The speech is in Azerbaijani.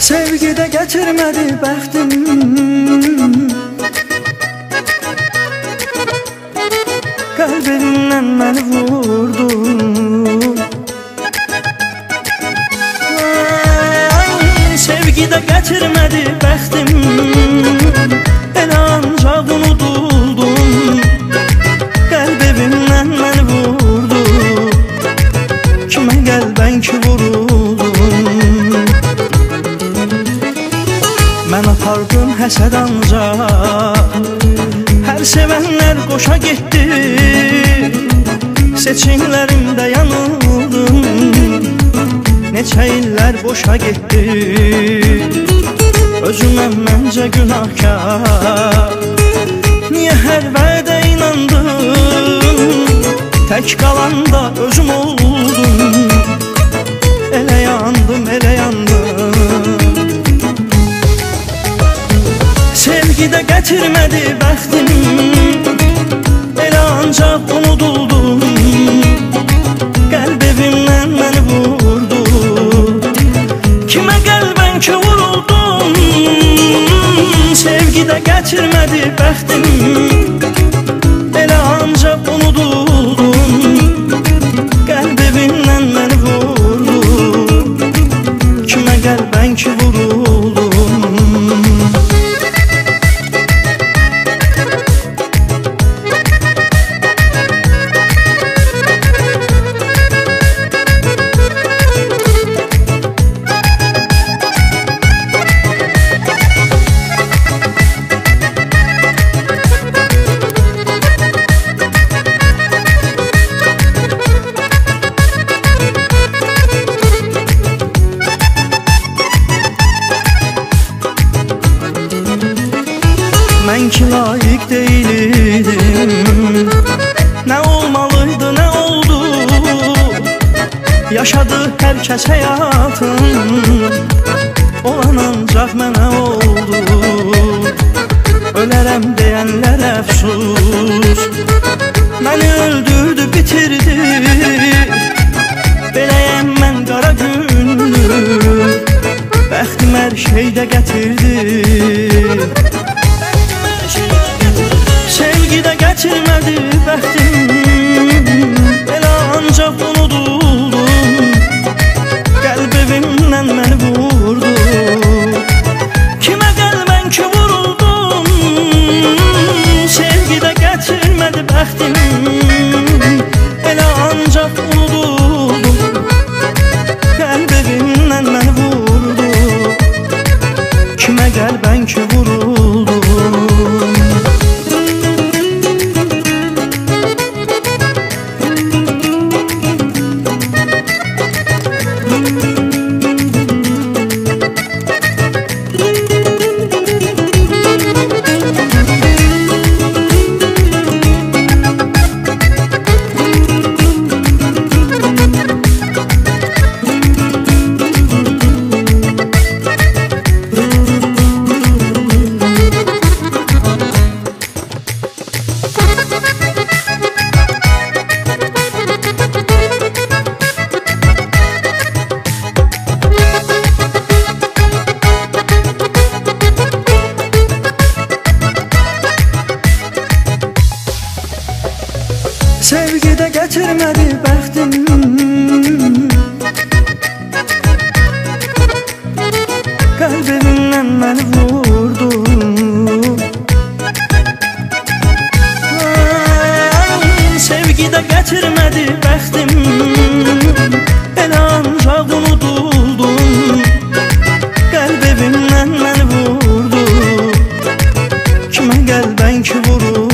Sevgidə gətirmədi bəxtim, qəlbimdən məni vurdun. Sevgidə gətirmədi bəxtim, elə ancaq unutuldum. Qəlbimdən məni vurdun, kimə qəlbən ki vuruldum. Mən apardım həsəd ancaq, hər sevənlər qoşa getdi. Seçimlərimdə yanıldım, neçə illər boşa getdi. Özümə məncə günahkar, niyə hər vədə inandım? Tək qalanda özüm oldum, elə yandım, elə yandım. Sevgidə gətirmədi bəxtim, elə ancaq unutuldum. Qəlbimdən məni vurdu, kimə qəlbən ki vuruldum. Sevgidə gətirmədi bəxtim, elə ancaq unutuldum. Qəlbimdən məni vurdu, kimə qəlbən ki vuruldum. Mən ki layiq deyildim, nə olmalıydı, nə oldu? Yaşadı hər kəs həyatın, olan ancaq mənə oldu. Ölərəm deyənlər əfsus, məni öldürdü, bitirdi. Beləyəm mən qara gündür, bəxtim hər şeydə gətirdi. Sevgidə gətirmədi bəxtim, elə ancaq unutuldum. Qəlbimdən məni vurdu, kimə qəlbən ki vuruldum. Sevgidə gətirmədi bəxtim, elə ancaq unutuldum. Qəlbimdən məni vurdu, kimə qəlbən ki vuruldum. Sevgidə gətirmədi bəxtim, qəlbimdən məni vurdu. Sevgidə gətirmədi bəxtim, elə ancaq unutuldum. Qəlbimdən məni vurdu, kimə qəlbən ki vurdu.